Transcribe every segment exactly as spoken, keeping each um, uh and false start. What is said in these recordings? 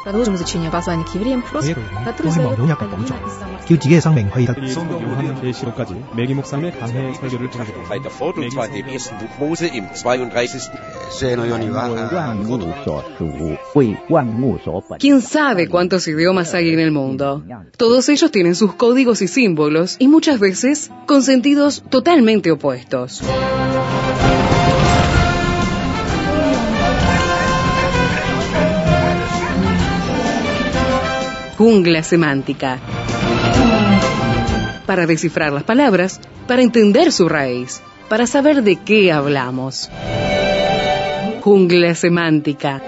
Продолжим изучение послания к евреям, который задает 교직의 성명 회의가 성도 요한계시록까지 매기 목사님의 강해 설교를 들으셨습니다. Bei der Fortungsfahrt im ersten Buch Mose im zweiunddreißigsten ¿Quién sabe cuántos idiomas hay en el mundo? Todos ellos tienen sus códigos y símbolos, y muchas veces con sentidos totalmente opuestos. Jungla semántica. Para descifrar las palabras, para entender su raíz, para saber de qué hablamos. Jungla semántica.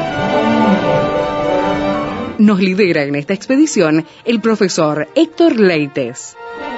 Nos lidera en esta expedición el profesor Héctor Leites.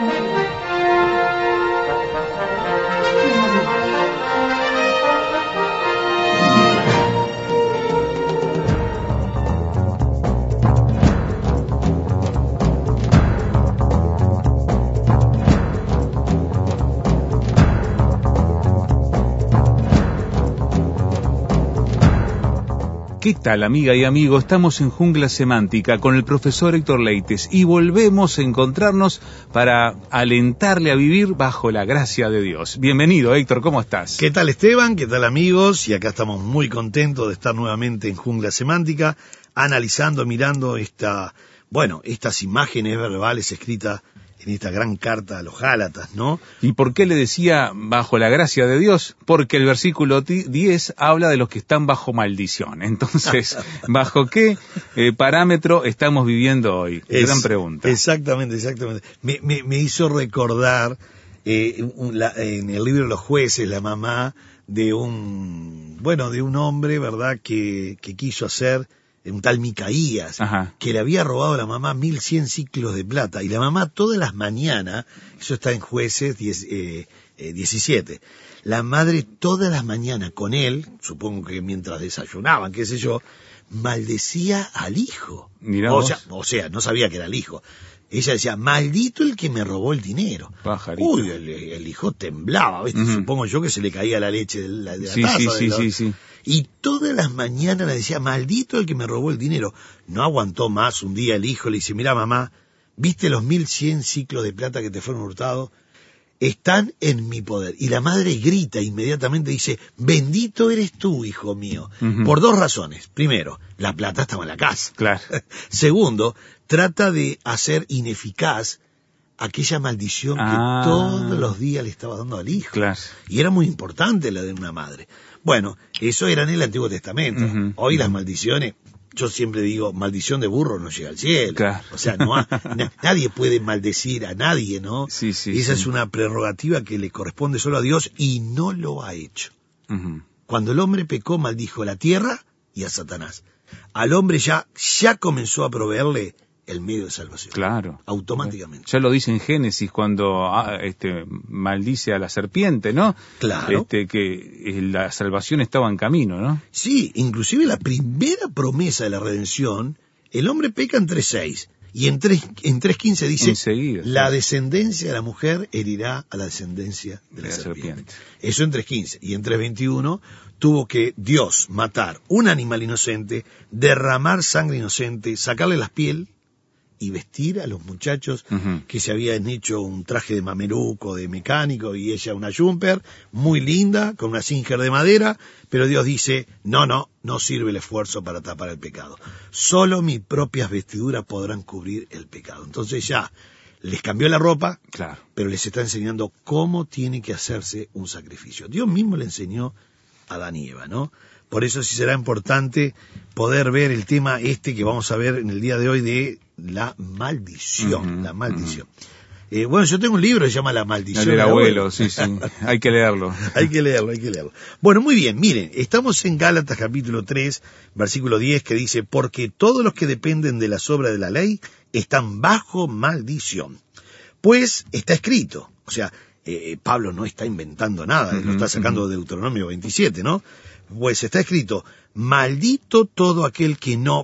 ¿Qué tal, amiga y amigo? Estamos en Jungla Semántica con el profesor Héctor Leites y volvemos a encontrarnos para alentarle a vivir bajo la gracia de Dios. Bienvenido, Héctor, ¿cómo estás? ¿Qué tal, Esteban? ¿Qué tal, amigos? Y acá estamos muy contentos de estar nuevamente en Jungla Semántica, analizando, mirando esta, bueno, estas imágenes verbales escritas en esta gran carta a los Gálatas, ¿no? ¿Y por qué le decía bajo la gracia de Dios? Porque el versículo diez habla de los que están bajo maldición. Entonces, ¿bajo qué eh, parámetro estamos viviendo hoy? Es, gran pregunta. Exactamente, exactamente. Me, me, me hizo recordar eh, un, la, en el libro de los jueces, la mamá de un, bueno, de un hombre, ¿verdad?, que, que quiso hacer un tal Micaías, Ajá. que le había robado a la mamá mil cien ciclos de plata, y la mamá todas las mañanas, eso está en Jueces diez, eh, eh, diecisiete, la madre todas las mañanas con él, supongo que mientras desayunaban, qué sé yo, maldecía al hijo. Mirá o vos. sea, o sea, no sabía que era el hijo. Ella decía, maldito el que me robó el dinero. Pajarito. Uy, el, el hijo temblaba, ¿viste? Uh-huh. Supongo yo que se le caía la leche de la, de la sí, taza. Sí, de sí, la... sí, sí. Y todas las mañanas le decía, maldito el que me robó el dinero. No aguantó más. Un día el hijo le dice, mira, mamá, ¿viste los mil cien ciclos de plata que te fueron hurtados? Están en mi poder. Y la madre grita inmediatamente, dice, bendito eres tú, hijo mío. Uh-huh. Por dos razones. Primero, la plata estaba en la casa. Claro. Segundo, trata de hacer ineficaz aquella maldición ah. que todos los días le estaba dando al hijo. Claro. Y era muy importante la de una madre. Bueno, eso era en el Antiguo Testamento. Uh-huh. Hoy las maldiciones, yo siempre digo, maldición de burro no llega al cielo. Claro. O sea, no ha, na, nadie puede maldecir a nadie, ¿no? Sí, sí, Esa sí. es una prerrogativa que le corresponde solo a Dios y no lo ha hecho. Uh-huh. Cuando el hombre pecó, maldijo a la tierra y a Satanás. Al hombre ya, ya comenzó a proveerle el medio de salvación. Claro. Automáticamente. Ya lo dice en Génesis cuando ah, este, maldice a la serpiente, ¿no? Claro. Este, que la salvación estaba en camino, ¿no? Sí, inclusive la primera promesa de la redención, el hombre peca en tres seis. Y en tres en tres quince dice, Enseguida, la sí. descendencia de la mujer herirá a la descendencia de la, de la serpiente. serpiente. Eso en tres quince. Y en tres veintiuno tuvo que Dios matar un animal inocente, derramar sangre inocente, sacarle la piel y vestir a los muchachos uh-huh. que se habían hecho un traje de mameluco, de mecánico, y ella una jumper, muy linda, con una singer de madera, pero Dios dice, no, no, no sirve el esfuerzo para tapar el pecado. Solo mis propias vestiduras podrán cubrir el pecado. Entonces ya, les cambió la ropa, claro. pero les está enseñando cómo tiene que hacerse un sacrificio. Dios mismo le enseñó a Adán y Eva, ¿no? Por eso sí será importante poder ver el tema este que vamos a ver en el día de hoy de la maldición, uh-huh, la maldición. Uh-huh. Eh, bueno, yo tengo un libro que se llama La maldición del abuelo, abuelo. sí, sí, hay que leerlo. hay que leerlo, hay que leerlo. Bueno, muy bien, miren, estamos en Gálatas capítulo tres, versículo diez, que dice, porque todos los que dependen de las obras de la ley están bajo maldición. Pues está escrito, o sea, eh, Pablo no está inventando nada, uh-huh, lo está sacando uh-huh. de Deuteronomio veintisiete, ¿no? Pues está escrito, maldito todo aquel que no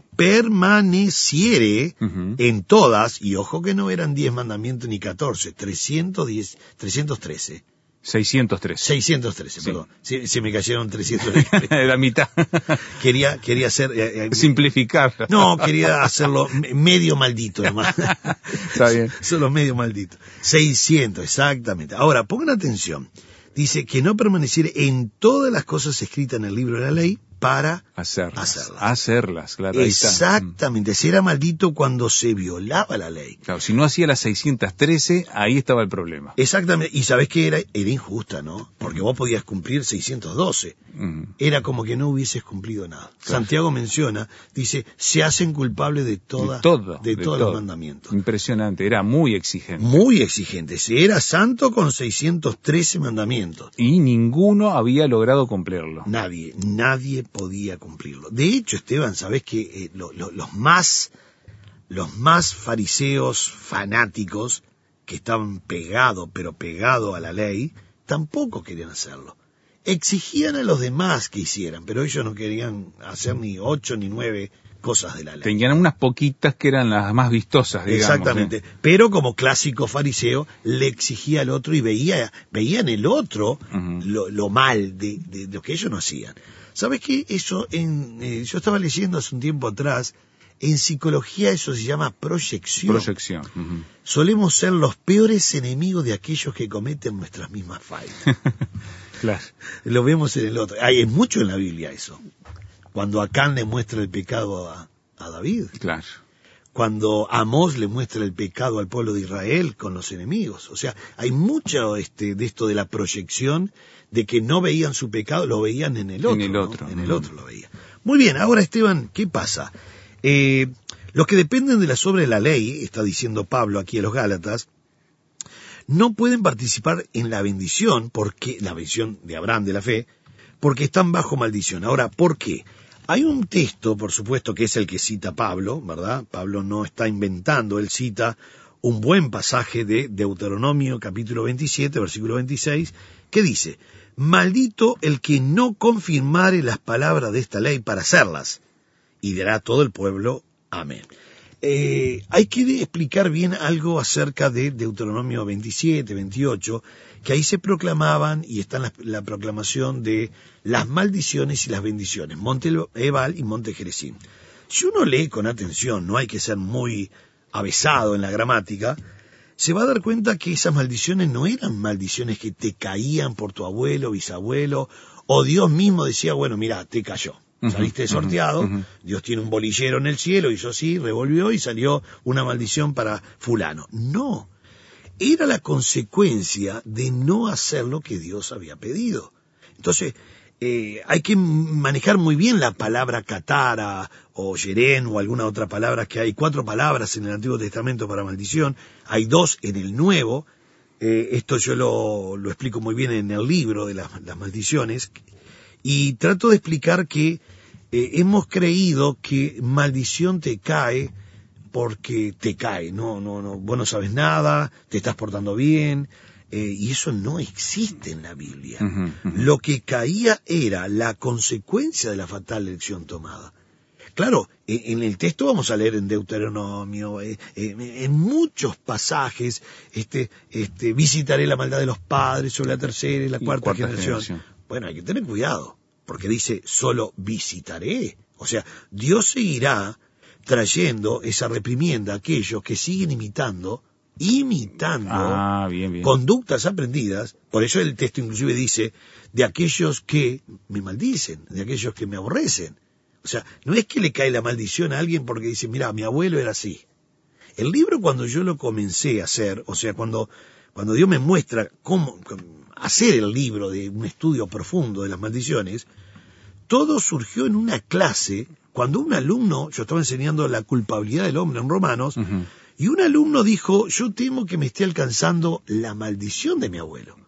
permaneciere uh-huh. en todas, y ojo que no eran diez mandamientos ni catorce, trescientos diez, trescientos trece. seiscientos trece. seiscientos trece, Sí. perdón. Se, se me cayeron trescientos. La mitad. quería, quería hacer... Eh, eh, Simplificar. No, quería hacerlo medio maldito nomás. Está bien. Solo medio maldito. seiscientos, exactamente. Ahora, pongan atención. Dice que no permaneciera en todas las cosas escritas en el libro de la ley para Hacerlas. hacerlas. Hacerlas, claro. Ahí está. Exactamente. Se era maldito cuando se violaba la ley. Claro, si no hacía las seiscientos trece, ahí estaba el problema. Exactamente. Y sabés que era, era injusta, ¿no? Porque vos podías cumplir seiscientos doce. Uh-huh. Era como que no hubieses cumplido nada. Claro. Santiago menciona, dice, se hacen culpables de toda, de todo, de de todos todo. los mandamientos. Impresionante, era muy exigente. Muy exigente. Se era santo con seiscientos trece mandamientos. Y ninguno había logrado cumplirlo. Nadie, nadie podía cumplirlo. De hecho, Esteban, sabés que eh, lo, lo, los más, los más fariseos fanáticos que estaban pegados, pero pegados a la ley, tampoco querían hacerlo. Exigían a los demás que hicieran, pero ellos no querían hacer ni ocho ni nueve cosas de la ley. Tenían unas poquitas que eran las más vistosas, digamos. Exactamente. ¿eh? Pero como clásico fariseo, le exigía al otro y veía, veía en el otro Uh-huh. lo, lo mal de, de, de lo que ellos no hacían. ¿Sabes qué? Eso, en, eh, yo estaba leyendo hace un tiempo atrás, en psicología eso se llama proyección. Proyección. Uh-huh. Solemos ser los peores enemigos de aquellos que cometen nuestras mismas fallas. Claro. Lo vemos en el otro. Hay es mucho en la Biblia eso. Cuando Acán le muestra el pecado a, a David. Claro. Cuando Amós le muestra el pecado al pueblo de Israel con los enemigos. O sea, hay mucho este, de esto de la proyección, de que no veían su pecado, lo veían en el otro. En el otro. ¿no? En el otro lo veían. Muy bien, ahora Esteban, ¿qué pasa? Eh, los que dependen de las obras de la ley, está diciendo Pablo aquí a los Gálatas, no pueden participar en la bendición, porque la bendición de Abraham de la fe, porque están bajo maldición. Ahora, ¿por qué? Hay un texto, por supuesto, que es el que cita Pablo, ¿verdad? Pablo no está inventando, él cita un buen pasaje de Deuteronomio capítulo veintisiete, versículo veintiséis, que dice, maldito el que no confirmare las palabras de esta ley para hacerlas, y dirá todo el pueblo, amén. Eh, hay que explicar bien algo acerca de Deuteronomio veintisiete, veintiocho, que ahí se proclamaban, y está en la, la proclamación de las maldiciones y las bendiciones, Monte Ebal y Monte Gerizim. Si uno lee con atención, no hay que ser muy avesado en la gramática, se va a dar cuenta que esas maldiciones no eran maldiciones que te caían por tu abuelo, bisabuelo, o Dios mismo decía, bueno, mira, te cayó. Saliste uh-huh, sorteado, uh-huh. Dios tiene un bolillero en el cielo, y yo sí, revolvió y salió una maldición para fulano. No, era la consecuencia de no hacer lo que Dios había pedido. Entonces, eh, hay que manejar muy bien la palabra catara, o yerén, o alguna otra palabra, que hay cuatro palabras en el Antiguo Testamento para maldición, hay dos en el Nuevo, eh, esto yo lo, lo explico muy bien en el libro de las, las maldiciones, y trato de explicar que eh, hemos creído que maldición te cae porque te cae, no, no, no, vos no sabes nada, te estás portando bien, eh, y eso no existe en la Biblia. Uh-huh, uh-huh. Lo que caía era la consecuencia de la fatal elección tomada. Claro, en el texto vamos a leer en Deuteronomio, eh, eh, en muchos pasajes, este, este, visitaré la maldad de los padres sobre la tercera y la cuarta, y cuarta generación. generación. Bueno, hay que tener cuidado, porque dice, solo visitaré. O sea, Dios seguirá trayendo esa reprimienda a aquellos que siguen imitando, imitando ah, bien, bien. conductas aprendidas. Por eso el texto inclusive dice, de aquellos que me maldicen, de aquellos que me aborrecen. O sea, no es que le cae la maldición a alguien porque dice, mira, mi abuelo era así. El libro cuando yo lo comencé a hacer, o sea, cuando, cuando Dios me muestra cómo hacer el libro de un estudio profundo de las maldiciones, todo surgió en una clase, cuando un alumno, yo estaba enseñando la culpabilidad del hombre en Romanos, uh-huh. y un alumno dijo, yo temo que me esté alcanzando la maldición de mi abuelo.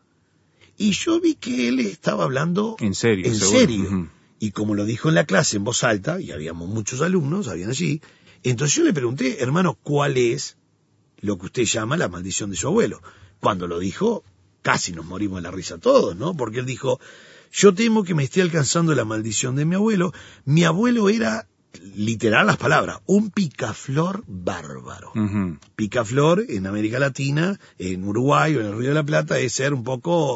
Y yo vi que él estaba hablando en serio. En seguro. serio. Uh-huh. Y como lo dijo en la clase en voz alta, y habíamos muchos alumnos, habían allí, entonces yo le pregunté, hermano, ¿cuál es lo que usted llama la maldición de su abuelo? Cuando lo dijo, casi nos morimos de la risa todos, ¿no? Porque él dijo, yo temo que me esté alcanzando la maldición de mi abuelo. Mi abuelo era, literal las palabras, un picaflor bárbaro. Uh-huh. Picaflor en América Latina, en Uruguay o en el Río de la Plata, es ser un poco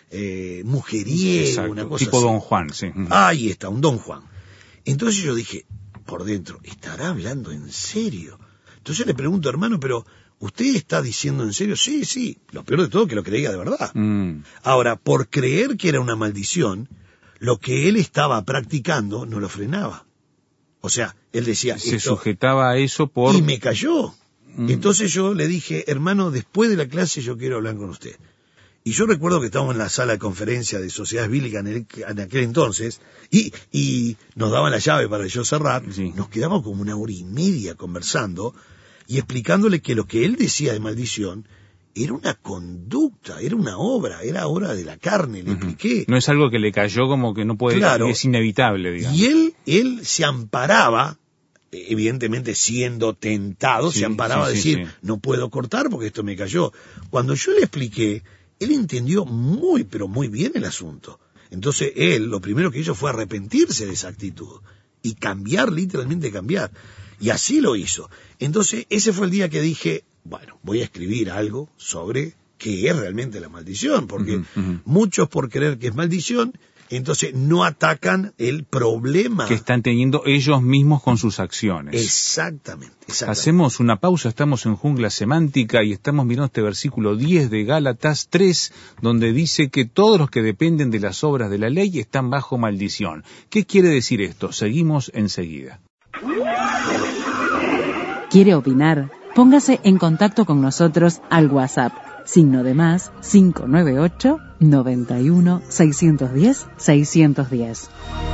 eh, mujeriego, Exacto, una cosa tipo así. Don Juan, sí. Ahí está, un Don Juan. Entonces yo dije, por dentro, ¿estará hablando en serio? Entonces le pregunto, hermano, pero ¿usted está diciendo en serio? Sí, sí. Lo peor de todo es que lo creía de verdad. Mm. Ahora, por creer que era una maldición, lo que él estaba practicando no lo frenaba. O sea, él decía... Se esto, sujetaba a eso por... Y me cayó. Mm. Entonces yo le dije, hermano, después de la clase yo quiero hablar con usted. Y yo recuerdo que estábamos en la sala de conferencia de sociedades bíblicas en, el, en aquel entonces, y, y nos daban la llave para yo cerrar, Sí. nos quedamos como una hora y media conversando, y explicándole que lo que él decía de maldición era una conducta, era una obra, era obra de la carne, le Ujú. expliqué. No es algo que le cayó como que no puede, Claro. es inevitable, digamos. Y él, él se amparaba, evidentemente siendo tentado, Sí, se amparaba sí, a sí, decir, sí. no puedo cortar porque esto me cayó. Cuando yo le expliqué, él entendió muy, pero muy bien el asunto. Entonces él, lo primero que hizo fue arrepentirse de esa actitud y cambiar, literalmente cambiar. Y así lo hizo. Entonces ese fue el día que dije, bueno, voy a escribir algo sobre qué es realmente la maldición, porque Ujú, ujú. muchos por creer que es maldición, entonces no atacan el problema. Que están teniendo ellos mismos con sus acciones. Exactamente, exactamente. Hacemos una pausa, estamos en Jungla Semántica y estamos mirando este versículo diez de Gálatas tres, donde dice que todos los que dependen de las obras de la ley están bajo maldición. ¿Qué quiere decir esto? Seguimos enseguida. ¿Quiere opinar? Póngase en contacto con nosotros al WhatsApp, signo de más cinco nueve ocho, noventa y uno, seiscientos diez, seiscientos diez.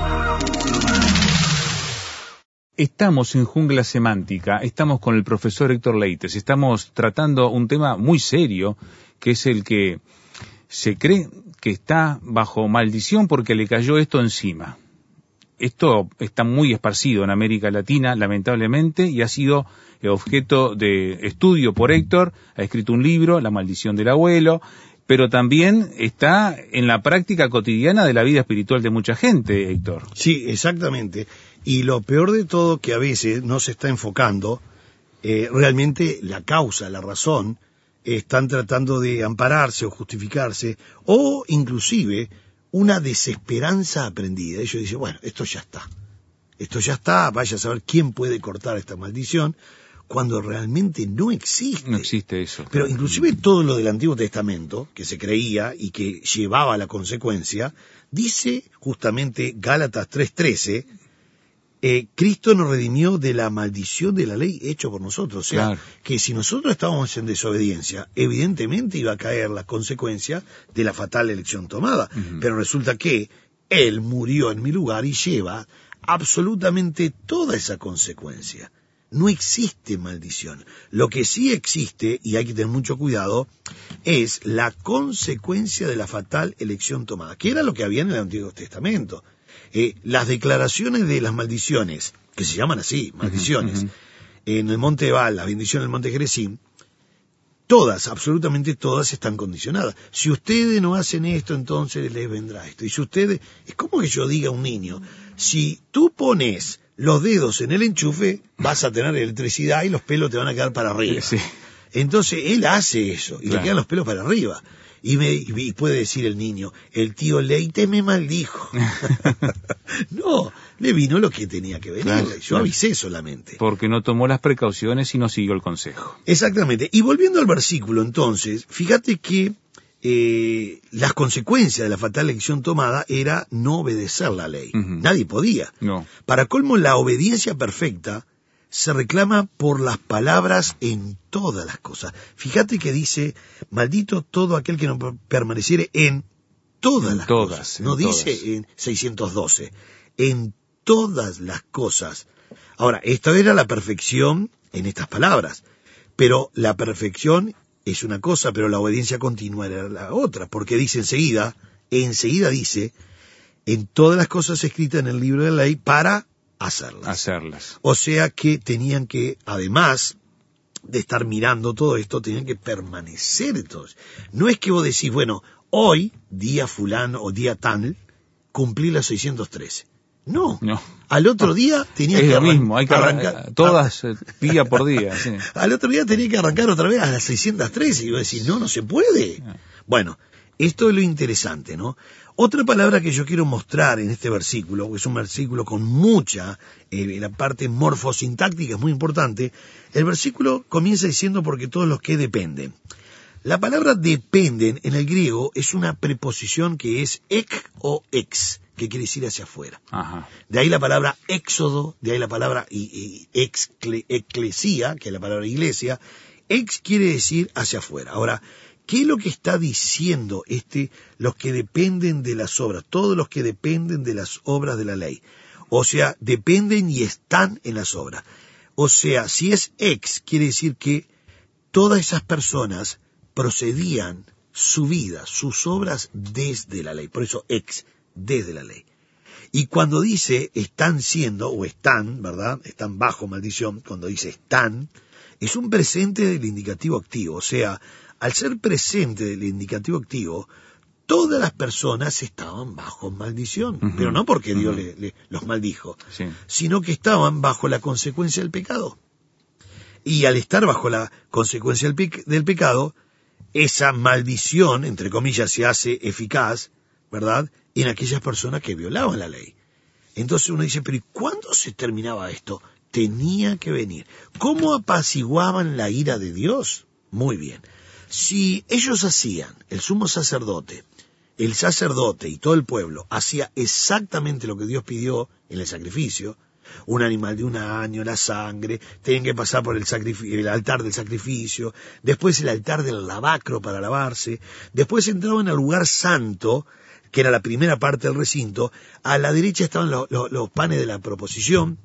Estamos en Jungla Semántica, estamos con el profesor Héctor Leites, estamos tratando un tema muy serio, que es el que se cree que está bajo maldición porque le cayó esto encima. Esto está muy esparcido en América Latina, lamentablemente, y ha sido objeto de estudio por Héctor. Ha escrito un libro, La maldición del abuelo, pero también está en la práctica cotidiana de la vida espiritual de mucha gente, Héctor. Sí, exactamente. Y lo peor de todo que a veces no se está enfocando, eh, realmente la causa, la razón, eh, están tratando de ampararse o justificarse, o inclusive una desesperanza aprendida. Ellos dicen, bueno, esto ya está, esto ya está, vaya a saber quién puede cortar esta maldición, cuando realmente no existe. No existe eso. Pero inclusive todo lo del Antiguo Testamento, que se creía y que llevaba a la consecuencia, dice justamente Gálatas tres trece, eh, Cristo nos redimió de la maldición de la ley hecho por nosotros. O sea, Claro. que si nosotros estábamos en desobediencia, evidentemente iba a caer la consecuencia de la fatal elección tomada. Ujú. Pero resulta que Él murió en mi lugar y lleva absolutamente toda esa consecuencia. No existe maldición. Lo que sí existe, y hay que tener mucho cuidado, es la consecuencia de la fatal elección tomada, que era lo que había en el Antiguo Testamento. Eh, las declaraciones de las maldiciones, que se llaman así, maldiciones, Uh-huh, uh-huh. en el Monte Ebal, la bendición del Monte Gerizim, todas, absolutamente todas están condicionadas. Si ustedes no hacen esto, entonces les vendrá esto. Y si ustedes, es como que yo diga a un niño, si tú pones los dedos en el enchufe, vas a tener electricidad y los pelos te van a quedar para arriba. Sí. Entonces él hace eso y Claro. le quedan los pelos para arriba. Y, me, y puede decir el niño, el tío Leite me maldijo. No, le vino lo que tenía que venir. Claro, Yo claro. avisé solamente. Porque no tomó las precauciones y no siguió el consejo. Exactamente. Y volviendo al versículo entonces, fíjate que eh, las consecuencias de la fatal elección tomada era no obedecer la ley. Ujú. Nadie podía. No. Para colmo, la obediencia perfecta se reclama por las palabras en todas las cosas. Fíjate que dice, maldito todo aquel que no permaneciere en todas En las todas, cosas. en No todas. dice en seiscientos doce, en todas las cosas. Ahora, esta era la perfección en estas palabras, pero la perfección es una cosa, pero la obediencia continua era la otra, porque dice enseguida, enseguida dice, en todas las cosas escritas en el libro de la ley para hacerlas. Hacerlas. O sea que tenían que, además de estar mirando todo esto, tenían que permanecer entonces. No es que vos decís, bueno, hoy, día fulano o día tal, cumplí las seiscientos trece. No. No. Al otro día tenía Es que lo arran- mismo, hay que arrancar arrancar. todas eh, día por día. Sí. Al otro día tenía que arrancar otra vez a las seiscientos trece y vos decís, no, no se puede. No. Bueno, Esto es lo interesante, ¿no? Otra palabra que yo quiero mostrar en este versículo, es un versículo con mucha, eh, la parte morfosintáctica es muy importante. El versículo comienza diciendo porque todos los que dependen. La palabra dependen en el griego es una preposición que es ek o ex, que quiere decir hacia afuera. Ajá. De ahí la palabra éxodo, de ahí la palabra y, y, excle, eclesía, que es la palabra iglesia. Ex quiere decir hacia afuera. Ahora, ¿qué es lo que está diciendo este, los que dependen de las obras? Todos los que dependen de las obras de la ley. O sea, dependen y están en las obras. O sea, si es ex, quiere decir que todas esas personas procedían su vida, sus obras desde la ley. Por eso ex, desde la ley. Y cuando dice están siendo, o están, ¿verdad? Están bajo maldición, cuando dice están, es un presente del indicativo activo. O sea, al ser presente del indicativo activo, todas las personas estaban bajo maldición. Uh-huh. Pero no porque Dios uh-huh. le, le, los maldijo, sí. sino que estaban bajo la consecuencia del pecado. Y al estar bajo la consecuencia del, pe- del pecado, esa maldición, entre comillas, se hace eficaz, ¿verdad?, en aquellas personas que violaban la ley. Entonces uno dice, pero ¿y cuándo se terminaba esto? Tenía que venir. ¿Cómo apaciguaban la ira de Dios? Muy bien. Si ellos hacían, el sumo sacerdote, el sacerdote y todo el pueblo hacía exactamente lo que Dios pidió en el sacrificio, un animal de un año, la sangre, tenían que pasar por el, sacrificio, el altar del sacrificio, después el altar del lavacro para lavarse, después entraban al lugar santo, que era la primera parte del recinto, a la derecha estaban los, los, los panes de la proposición,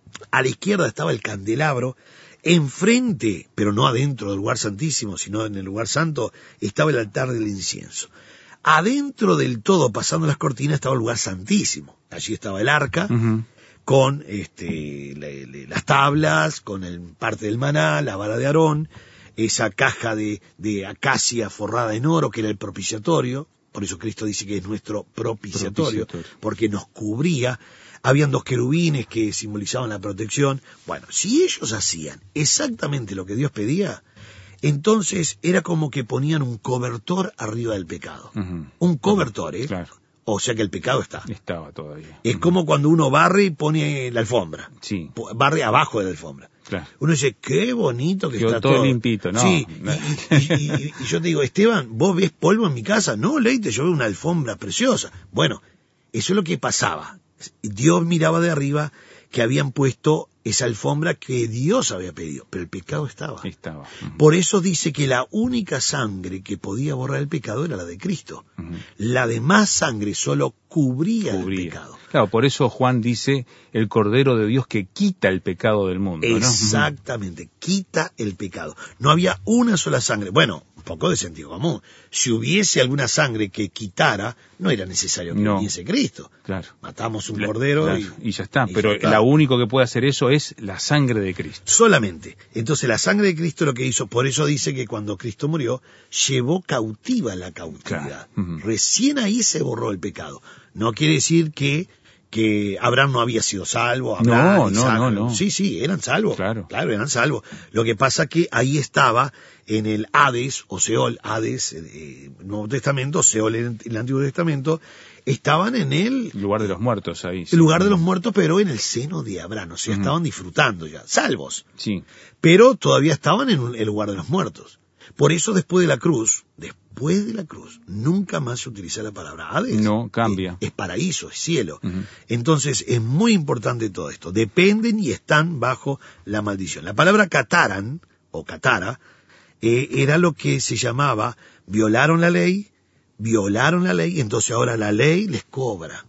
a la izquierda estaba el candelabro, enfrente, pero no adentro del lugar santísimo, sino en el lugar santo, estaba el altar del incienso. Adentro del todo, pasando las cortinas, estaba el lugar santísimo. Allí estaba el arca, uh-huh. con este, le, le, las tablas, con el parte del maná, la vara de Aarón, esa caja de, de acacia forrada en oro, que era el propiciatorio. Por eso Cristo dice que es nuestro propiciatorio, propiciatorio, porque nos cubría. Habían dos querubines que simbolizaban la protección. Bueno, si ellos hacían exactamente lo que Dios pedía, entonces era como que ponían un cobertor arriba del pecado. Uh-huh. Un cobertor, ¿eh? Claro. O sea que el pecado está. Estaba todavía. Es uh-huh. como cuando uno barre y pone la alfombra. Sí. Barre abajo de la alfombra. Claro. Uno dice, qué bonito que Quedó está todo. todo limpito, ¿no? Sí, no. Y, y, y, y yo te digo, Esteban, ¿vos ves polvo en mi casa? No, Leite, yo veo una alfombra preciosa. Bueno, eso es lo que pasaba. Dios miraba de arriba que habían puesto esa alfombra que Dios había pedido, pero el pecado estaba. Estaba. Uh-huh. Por eso dice que la única sangre que podía borrar el pecado era la de Cristo. Uh-huh. La demás sangre solo cubría, cubría el pecado. Claro, por eso Juan dice el Cordero de Dios que quita el pecado del mundo, ¿no? Exactamente, uh-huh. quita el pecado. No había una sola sangre. Bueno, un poco de sentido común. Si hubiese alguna sangre que quitara, no era necesario que no. viniese Cristo. Claro. Matamos un cordero claro. y, y ya está. Y Pero ya está. la único que puede hacer eso es la sangre de Cristo. Solamente. Entonces la sangre de Cristo lo que hizo, por eso dice que cuando Cristo murió, llevó cautiva la cautividad. Claro. Uh-huh. Recién ahí se borró el pecado. No quiere decir que que Abraham no había sido salvo. Abraham, no, Isaac, no, no, no. Sí, sí, eran salvos. Claro. Claro, eran salvos. Lo que pasa que ahí estaba en el Hades, o Seol, Hades, eh, Nuevo Testamento, Seol en el Antiguo Testamento, estaban en el... El lugar de los muertos ahí. Sí. El lugar de los muertos, pero en el seno de Abraham. O sea, uh-huh. estaban disfrutando ya, salvos. Sí. Pero todavía estaban en el lugar de los muertos. Por eso después de la cruz, después de la cruz, nunca más se utiliza la palabra Hades. No, cambia. Es, es paraíso, es cielo. Uh-huh. Entonces es muy importante todo esto. Dependen y están bajo la maldición. La palabra cataran, o catara, eh, era lo que se llamaba, violaron la ley, violaron la ley, entonces ahora la ley les cobra.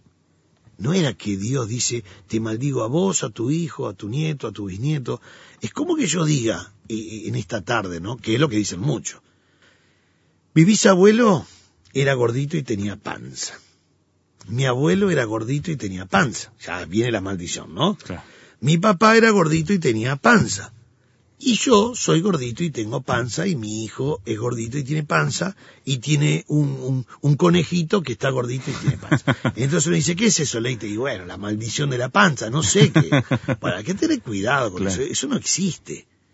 No era que Dios dice, te maldigo a vos, a tu hijo, a tu nieto, a tu bisnieto. Es como que yo diga eh, en esta tarde, ¿no? Que es lo que dicen mucho. Mi bisabuelo era gordito y tenía panza. Mi abuelo era gordito y tenía panza. Ya viene la maldición, ¿no? Claro. Mi papá era gordito y tenía panza. Y yo soy gordito y tengo panza, y mi hijo es gordito y tiene panza, y tiene un, un, un conejito que está gordito y tiene panza. Entonces uno dice, ¿qué es eso, Leite? Y bueno, la maldición de la panza, no sé qué. Bueno, hay que tener cuidado con claro. eso, eso no existe.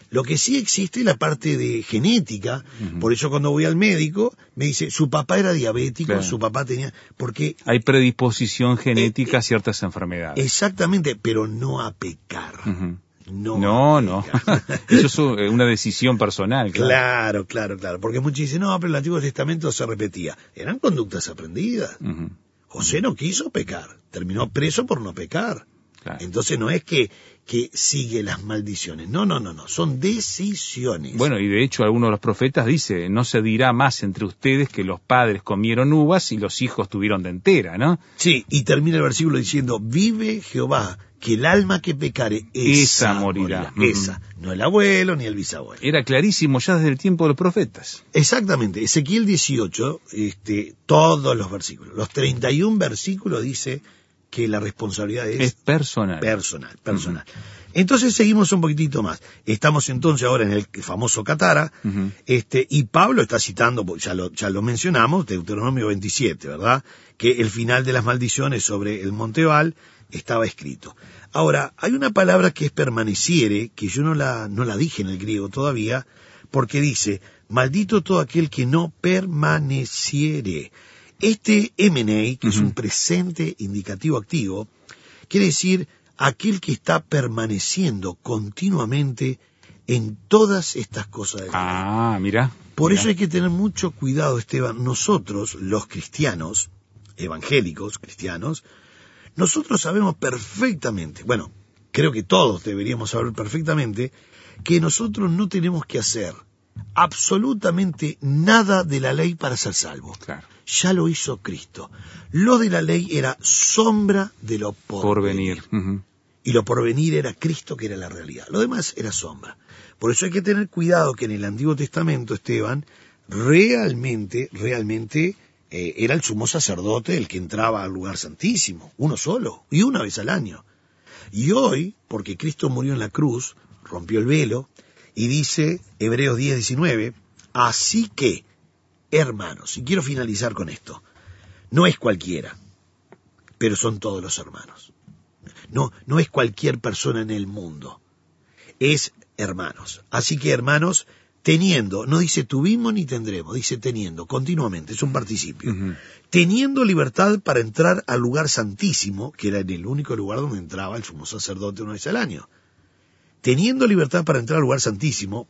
Lo que sí existe es la parte de genética, uh-huh. Por eso cuando voy al médico me dice, su papá era diabético, claro. Su papá tenía... porque hay predisposición genética eh, a ciertas enfermedades. Exactamente, pero no a pecar. Uh-huh. No, no, no. Eso es una decisión personal. Claro. claro, claro, claro. Porque muchos dicen, no, pero el Antiguo Testamento se repetía. Eran conductas aprendidas. Uh-huh. José no quiso pecar, terminó preso por no pecar. Claro. Entonces no es que, que sigue las maldiciones, no, no, no, no, son decisiones. Bueno, y de hecho alguno de los profetas dice, no se dirá más entre ustedes que los padres comieron uvas y los hijos tuvieron dentera, ¿no? Sí, y termina el versículo diciendo, vive Jehová, que el alma que pecare, esa, esa morirá. morirá. Uh-huh. Esa, no el abuelo ni el bisabuelo. Era clarísimo ya desde el tiempo de los profetas. Exactamente, Ezequiel dieciocho, este, todos los versículos, los treinta y un versículos dice que la responsabilidad es, es personal. Personal, personal. Uh-huh. Entonces seguimos un poquitito más. Estamos entonces ahora en el famoso Catara, uh-huh. este, y Pablo está citando, ya lo, ya lo mencionamos, Deuteronomio veintisiete, ¿verdad? Que el final de las maldiciones sobre el Monte Baal estaba escrito. Ahora, hay una palabra que es permaneciere, que yo no la, no la dije en el griego todavía, porque dice, maldito todo aquel que no permaneciere. Este emenei, que uh-huh. es un presente indicativo activo, quiere decir aquel que está permaneciendo continuamente en todas estas cosas de la Ah, vida. Mira. Por mira. eso hay que tener mucho cuidado, Esteban. Nosotros, los cristianos, evangélicos, cristianos, nosotros sabemos perfectamente, bueno, creo que todos deberíamos saber perfectamente, que nosotros no tenemos que hacer absolutamente nada de la ley para ser salvos. Claro. Ya lo hizo Cristo. Lo de la ley era sombra de lo porvenir. Por uh-huh. Y lo porvenir era Cristo, que era la realidad. Lo demás era sombra. Por eso hay que tener cuidado que en el Antiguo Testamento, Esteban, realmente, realmente eh, era el sumo sacerdote el que entraba al lugar santísimo, uno solo, y una vez al año. Y hoy, porque Cristo murió en la cruz, rompió el velo, y dice Hebreos diez, diecinueve, así que, hermanos, y quiero finalizar con esto, no es cualquiera, pero son todos los hermanos. No, no es cualquier persona en el mundo, es hermanos. Así que, hermanos, teniendo, no dice tuvimos ni tendremos, dice teniendo, continuamente, es un participio. Uh-huh. Teniendo libertad para entrar al lugar santísimo, que era en el único lugar donde entraba el sumo sacerdote una vez al año. Teniendo libertad para entrar al lugar santísimo,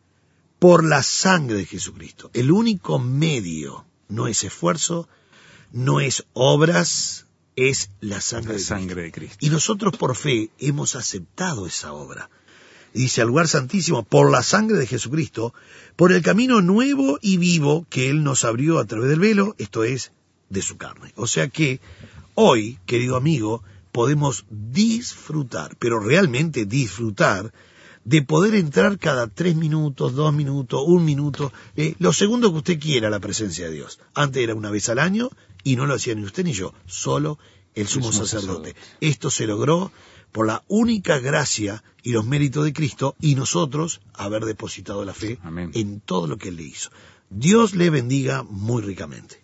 por la sangre de Jesucristo. El único medio no es esfuerzo, no es obras, es la sangre, la de, sangre Cristo. de Cristo. Y nosotros por fe hemos aceptado esa obra. Dice al lugar santísimo, por la sangre de Jesucristo, por el camino nuevo y vivo que Él nos abrió a través del velo, esto es, de su carne. O sea que hoy, querido amigo, podemos disfrutar, pero realmente disfrutar, de poder entrar cada tres minutos, dos minutos, un minuto, eh, los segundos que usted quiera a la presencia de Dios. Antes era una vez al año y no lo hacía ni usted ni yo, solo el sumo, el sumo sacerdote. sacerdote. Esto se logró por la única gracia y los méritos de Cristo y nosotros haber depositado la fe Amén. En todo lo que Él le hizo. Dios le bendiga muy ricamente.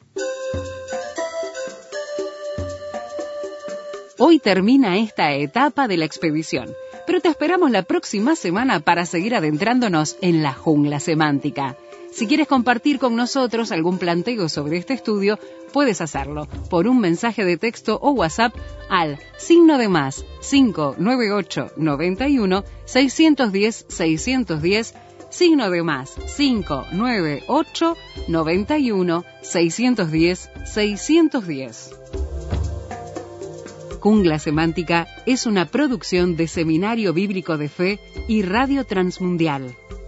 Hoy termina esta etapa de la expedición, pero te esperamos la próxima semana para seguir adentrándonos en la jungla semántica. Si quieres compartir con nosotros algún planteo sobre este estudio, puedes hacerlo por un mensaje de texto o WhatsApp al signo de más cinco nueve ocho noventa y uno seiscientos diez seiscientos diez, signo de más cinco nueve ocho noventa y uno seiscientos diez seiscientos diez. Jungla Semántica es una producción de Seminario Bíblico de Fe y Radio Transmundial.